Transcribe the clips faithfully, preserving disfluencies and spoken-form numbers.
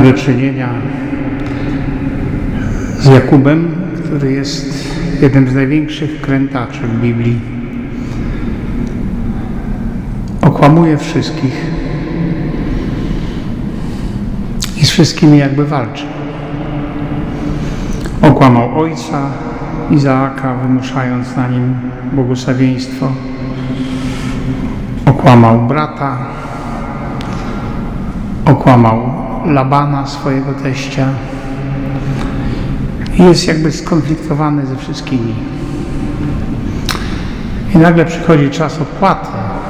ma do czynienia z Jakubem, który jest jednym z największych krętaczy w Biblii. Okłamuje wszystkich i z wszystkimi jakby walczy. Okłamał ojca Izaaka, wymuszając na nim błogosławieństwo. Okłamał brata. Okłamał Labana, swojego teścia. I jest jakby skonfliktowany ze wszystkimi. I nagle przychodzi czas odpłaty,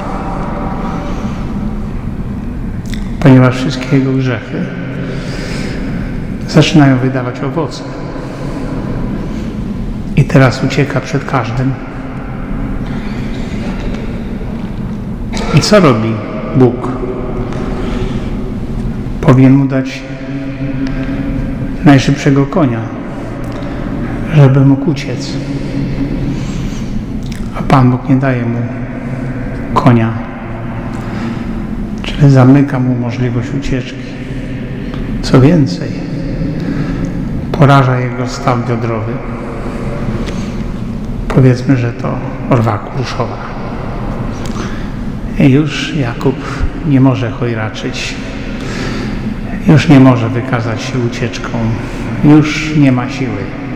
ponieważ wszystkie jego grzechy zaczynają wydawać owoce. I teraz ucieka przed każdym. I co robi Bóg? Powinien mu dać najszybszego konia, żeby mógł uciec. A Pan Bóg nie daje mu konia, czyli zamyka mu możliwość ucieczki. Co więcej, poraża jego staw biodrowy. Powiedzmy, że to orwa kruszowa. I już Jakub nie może chojraczyć. Już nie może wykazać się ucieczką. Już nie ma siły.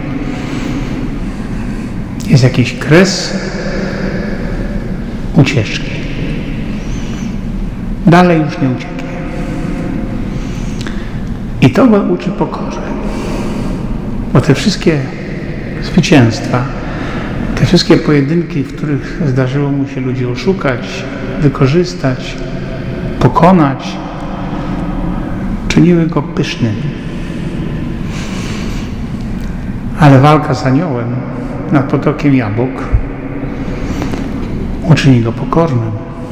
Jest jakiś kres ucieczki. Dalej już nie ucieknie. I to go uczy pokorze. Bo te wszystkie zwycięstwa, te wszystkie pojedynki, w których zdarzyło mu się ludzi oszukać, wykorzystać, pokonać, czyniły go pysznym. Ale walka z aniołem nad potokiem jabłek uczyni go pokornym.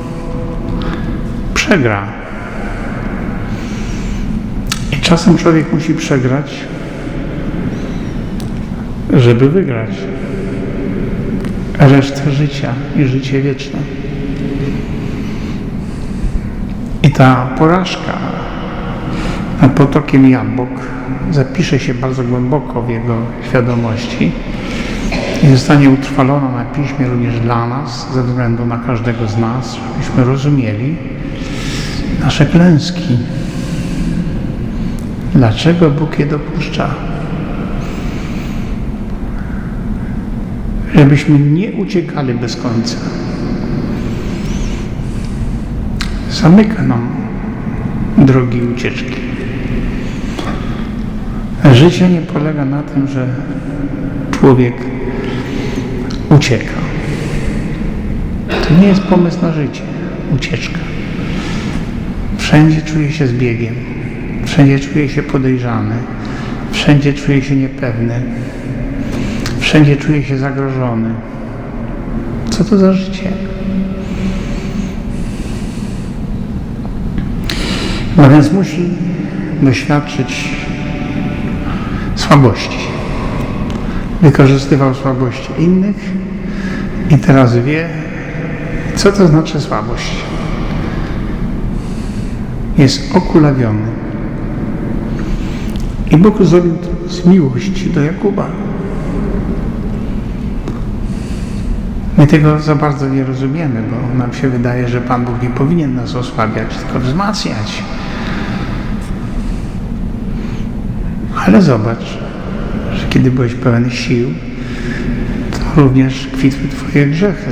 Przegra. I czasem człowiek musi przegrać, żeby wygrać resztę życia i życie wieczne. I ta porażka nad potokiem jabłek zapisze się bardzo głęboko w jego świadomości i zostanie utrwalona na Piśmie również dla nas, ze względu na każdego z nas, żebyśmy rozumieli nasze klęski. Dlaczego Bóg je dopuszcza? Żebyśmy nie uciekali bez końca. Zamyka nam drogi ucieczki. Życie nie polega na tym, że człowiek ucieka. To nie jest pomysł na życie, ucieczka. Wszędzie czuje się zbiegiem, wszędzie czuje się podejrzany, wszędzie czuje się niepewny, wszędzie czuje się zagrożony. Co to za życie? No więc musi doświadczyć słabości. Wykorzystywał słabości innych i teraz wie, co to znaczy słabość. Jest okulawiony. I Bóg zrobił to z miłości do Jakuba. My tego za bardzo nie rozumiemy, bo nam się wydaje, że Pan Bóg nie powinien nas osłabiać, tylko wzmacniać. Ale zobacz, że kiedy byłeś pełen sił, to również kwitły Twoje grzechy.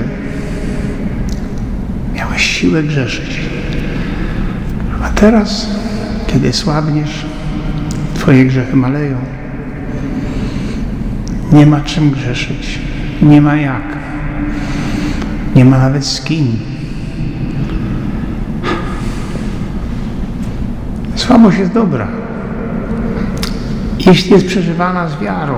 Miałeś siłę grzeszyć. A teraz, kiedy słabniesz, Twoje grzechy maleją. Nie ma czym grzeszyć. Nie ma jak. Nie ma nawet z kim. Słabość jest dobra, jeśli jest przeżywana z wiarą.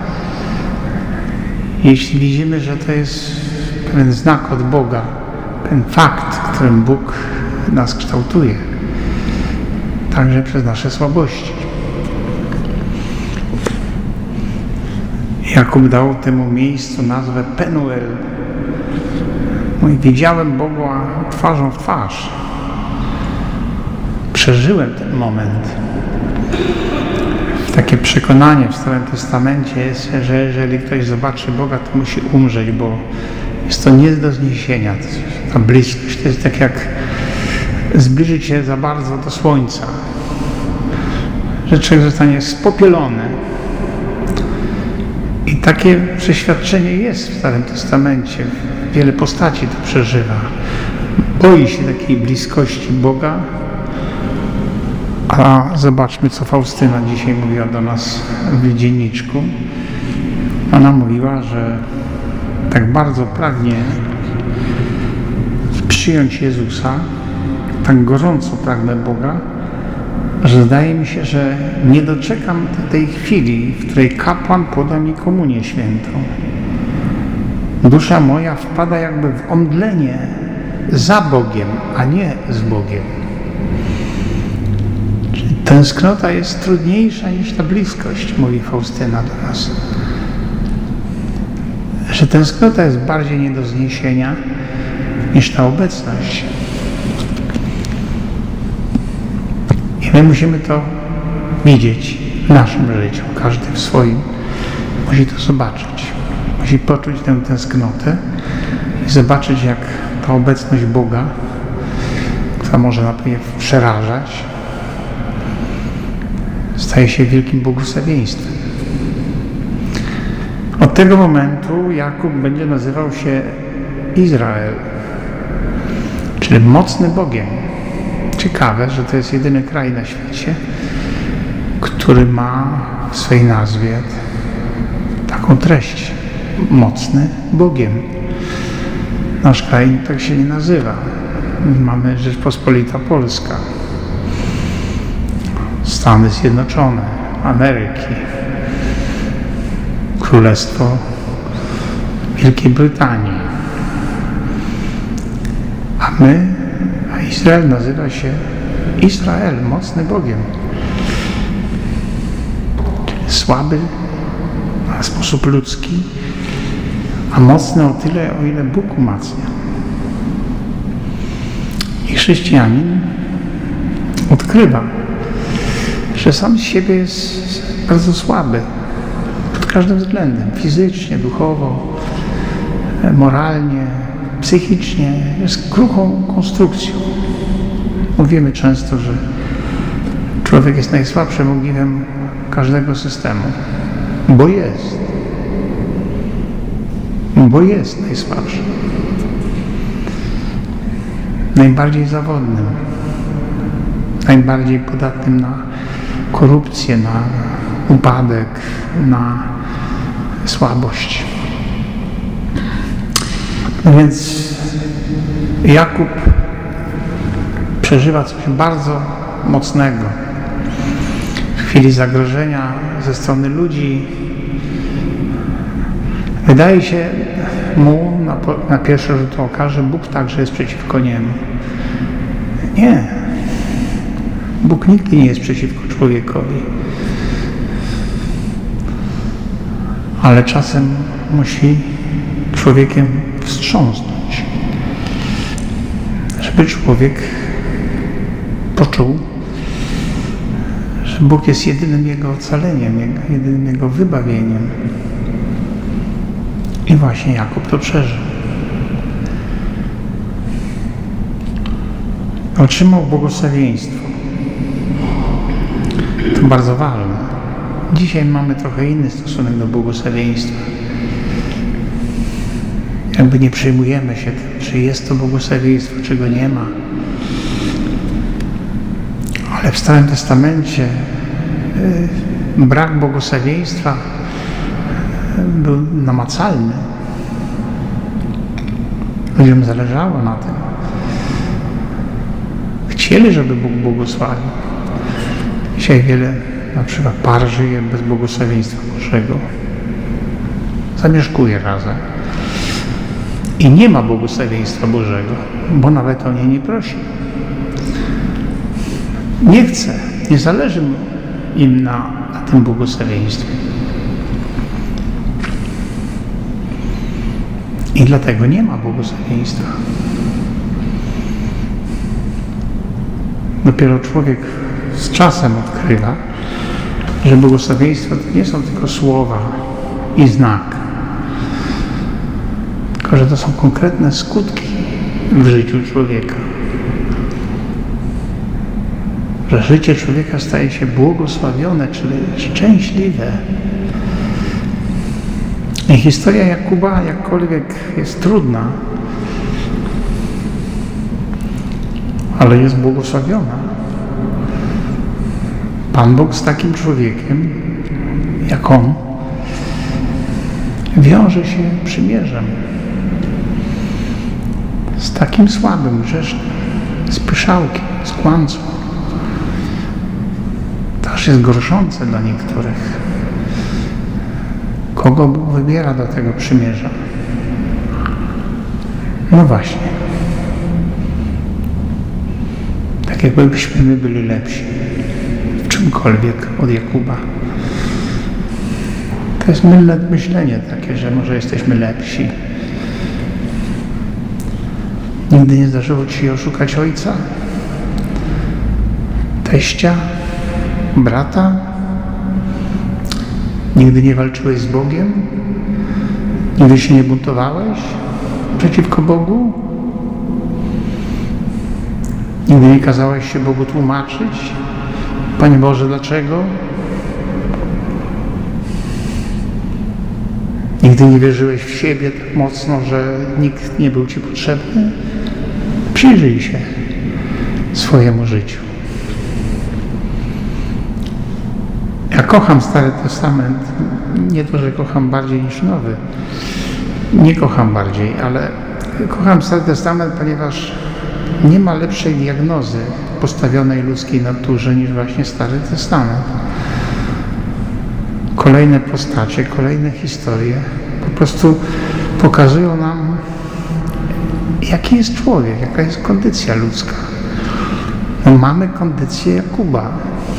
Jeśli widzimy, że to jest pewien znak od Boga, ten fakt, którym Bóg nas kształtuje, także przez nasze słabości. Jakub dał temu miejscu nazwę Penuel. Mówi, widziałem Boga twarzą w twarz. przeżyłem ten moment. Takie przekonanie w Starym Testamencie jest, że jeżeli ktoś zobaczy Boga, to musi umrzeć, bo jest to nie do zniesienia. Ta bliskość to jest tak jak zbliżyć się za bardzo do słońca, że człowiek zostanie spopielony. I takie przeświadczenie jest w Starym Testamencie. Wiele postaci to przeżywa. Boi się takiej bliskości Boga. A zobaczmy, co Faustyna dzisiaj mówiła do nas w dzienniczku. Ona mówiła, że tak bardzo pragnie przyjąć Jezusa, tak gorąco pragnę Boga, że zdaje mi się, że nie doczekam tej chwili, w której kapłan poda mi komunię świętą. Dusza moja wpada jakby w omdlenie za Bogiem, a nie z Bogiem. Czyli tęsknota jest trudniejsza niż ta bliskość, mówi Faustyna do nas. Że tęsknota jest bardziej nie do zniesienia niż ta obecność. I my musimy to widzieć w naszym życiu. Każdy w swoim musi to zobaczyć. Musi poczuć tę tęsknotę i zobaczyć, jak ta obecność Boga, która może najpierw przerażać, staje się wielkim błogosławieństwem. Od tego momentu Jakub będzie nazywał się Izrael, czyli mocny Bogiem. Ciekawe, że to jest jedyny kraj na świecie, który ma w swojej nazwie taką treść. Mocny Bogiem. Nasz kraj tak się nie nazywa. Mamy Rzeczpospolita Polska, Stany Zjednoczone, Ameryki, Królestwo Wielkiej Brytanii. A my, a Izrael nazywa się Izrael, mocny Bogiem. Czyli słaby na sposób ludzki, a mocny o tyle, o ile Bóg umacnia. I chrześcijanin odkrywa, że sam z siebie jest bardzo słaby pod każdym względem, fizycznie, duchowo, moralnie, psychicznie, jest kruchą konstrukcją. Mówimy często, że człowiek jest najsłabszym ogniwem każdego systemu, bo jest. Bo jest najsłabszy. Najbardziej zawodnym. Najbardziej podatnym na korupcję, na upadek, na słabość. No więc Jakub przeżywa coś bardzo mocnego. W chwili zagrożenia ze strony ludzi wydaje się mu na, na pierwszy rzut oka, że Bóg także jest przeciwko niemu. Nie. Bóg nigdy nie jest przeciwko człowiekowi. Ale czasem musi człowiekiem wstrząsnąć, żeby człowiek poczuł, że Bóg jest jedynym jego ocaleniem, jedynym jego wybawieniem. I właśnie Jakub to przeżył. Otrzymał błogosławieństwo. To bardzo ważne. Dzisiaj mamy trochę inny stosunek do błogosławieństwa. Jakby nie przejmujemy się tym, czy jest to błogosławieństwo, czy go nie ma. Ale w Starym Testamencie yy, brak błogosławieństwa był namacalny. Ludziom zależało na tym. Chcieli, żeby Bóg błogosławił. Dzisiaj wiele na przykład par żyje bez błogosławieństwa Bożego. Zamieszkuje razem. I nie ma błogosławieństwa Bożego, bo nawet o nie nie prosi. Nie chce, nie zależy im na, na tym błogosławieństwie. I dlatego nie ma błogosławieństwa. Dopiero człowiek z czasem odkrywa, że błogosławieństwo to nie są tylko słowa i znak, tylko że to są konkretne skutki w życiu człowieka. Że życie człowieka staje się błogosławione, czyli szczęśliwe. I historia Jakuba, jakkolwiek jest trudna, ale jest błogosławiona. Pan Bóg z takim człowiekiem, jak on, wiąże się przymierzem. Z takim słabym, grzesznym, z pyszałkiem, z kłamcą. To aż jest gorszące dla niektórych. Kogo Bóg wybiera do tego przymierza? No właśnie. Tak jakbyśmy my byli lepsi w czymkolwiek od Jakuba. To jest mylne myślenie takie, że może jesteśmy lepsi. Nigdy nie zdarzyło ci się oszukać ojca, teścia, brata? Nigdy nie walczyłeś z Bogiem? Nigdy się nie buntowałeś przeciwko Bogu? Nigdy nie kazałeś się Bogu tłumaczyć? Panie Boże, dlaczego? Nigdy nie wierzyłeś w siebie tak mocno, że nikt nie był ci potrzebny? Przyjrzyj się swojemu życiu. Ja kocham Stary Testament, nie to, że kocham bardziej niż Nowy. Nie kocham bardziej, ale kocham Stary Testament, ponieważ nie ma lepszej diagnozy postawionej ludzkiej naturze niż właśnie Stary Testament. Kolejne postacie, kolejne historie po prostu pokazują nam, jaki jest człowiek, jaka jest kondycja ludzka. No, mamy kondycję Jakuba.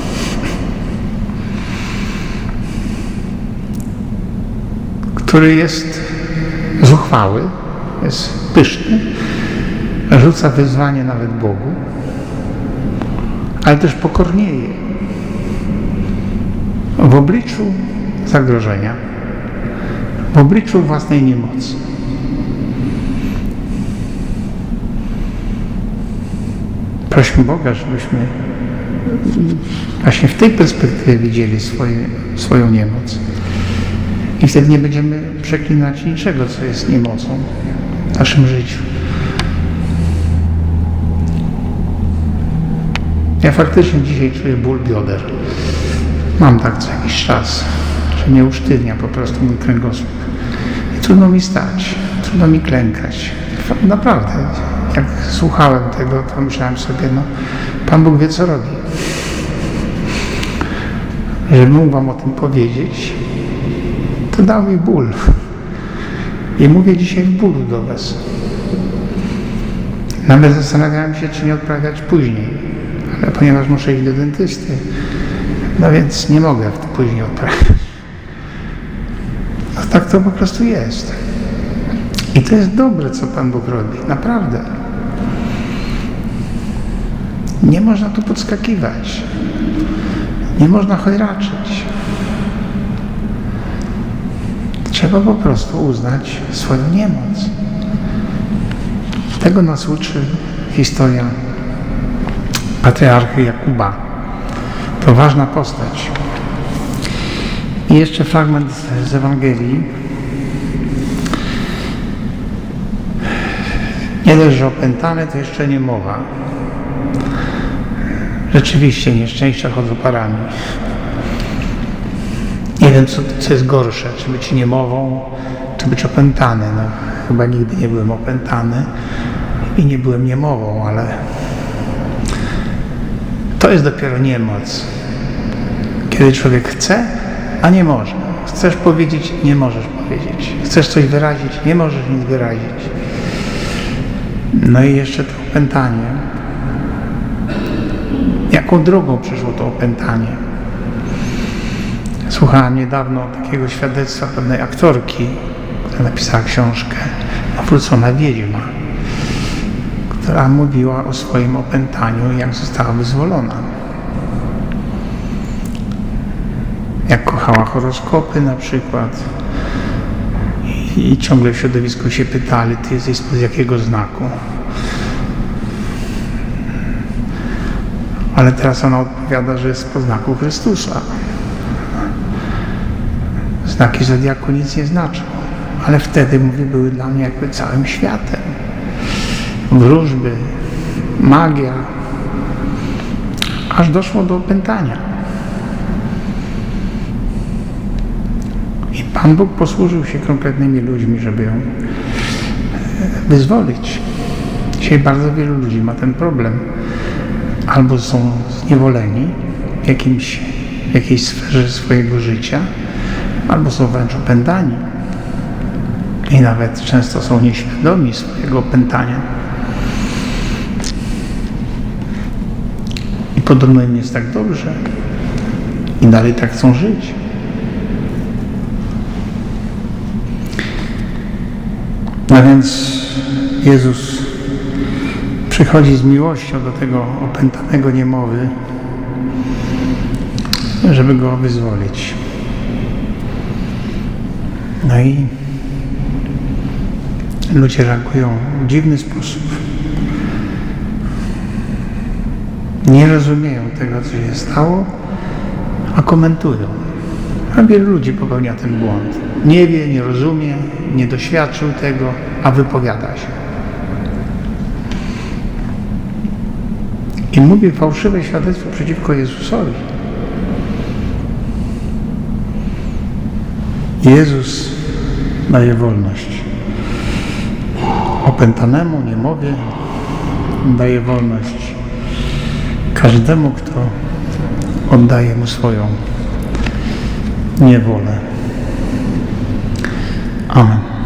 Który jest zuchwały, jest pyszny, rzuca wyzwanie nawet Bogu, ale też pokornieje w obliczu zagrożenia, w obliczu własnej niemocy. Prośmy Boga, żebyśmy właśnie w tej perspektywie widzieli swoje, swoją niemoc. I wtedy nie będziemy przeklinać niczego, co jest niemocą w naszym życiu. Ja faktycznie dzisiaj czuję ból bioder. Mam tak co jakiś czas, że mnie usztywnia po prostu mój kręgosłup. I trudno mi stać, trudno mi klękać. Naprawdę, jak słuchałem tego, to myślałem sobie, no, Pan Bóg wie, co robi. Żeby mógł wam o tym powiedzieć, to dał mi ból. I mówię dzisiaj w bólu do was. Nawet zastanawiałem się, czy nie odprawiać później. Ale ponieważ muszę iść do dentysty, no więc nie mogę później odprawiać. No tak to po prostu jest. I to jest dobre, co Pan Bóg robi. Naprawdę. Nie można tu podskakiwać. Nie można chojraczyć. Trzeba po prostu uznać swoją niemoc. Tego nas uczy historia patriarchy Jakuba. To ważna postać. I jeszcze fragment z Ewangelii. Nie dość, że opętany, to jeszcze niemowa. Rzeczywiście nieszczęścia chodzą parami. Nie wiem, co, co jest gorsze, czy być niemową, czy być opętany. No, chyba nigdy nie byłem opętany i nie byłem niemową, ale to jest dopiero niemoc. Kiedy człowiek chce, a nie może. Chcesz powiedzieć, nie możesz powiedzieć. Chcesz coś wyrazić, nie możesz nic wyrazić. No i jeszcze to opętanie. Jaką drogą przyszło to opętanie? Słuchałem niedawno takiego świadectwa pewnej aktorki, która napisała książkę Nawrócona wiedźma, która mówiła o swoim opętaniu, jak została wyzwolona. Jak kochała horoskopy na przykład. I, i ciągle w środowisku się pytali, ty jesteś z jakiego znaku? Ale teraz ona odpowiada, że jest po znaku Chrystusa. Znaki zodiaku nic nie znaczą. Ale wtedy, mówi, były dla mnie jakby całym światem. Wróżby, magia, aż doszło do opętania. I Pan Bóg posłużył się konkretnymi ludźmi, żeby ją wyzwolić. Dzisiaj bardzo wielu ludzi ma ten problem. Albo są zniewoleni w, jakimś, w jakiejś sferze swojego życia, albo są wręcz opętani. I nawet często są nieświadomi swojego opętania. I podobno im jest tak dobrze. I dalej tak chcą żyć. No więc Jezus przychodzi z miłością do tego opętanego niemowy, żeby go wyzwolić. No i ludzie reagują w dziwny sposób. Nie rozumieją tego, co się stało, a komentują. A wielu ludzi popełnia ten błąd. Nie wie, nie rozumie, nie doświadczył tego, a wypowiada się. I mówi fałszywe świadectwo przeciwko Jezusowi. Jezus daje wolność opętanemu, niemowie, daje wolność każdemu, kto oddaje mu swoją niewolę. Amen.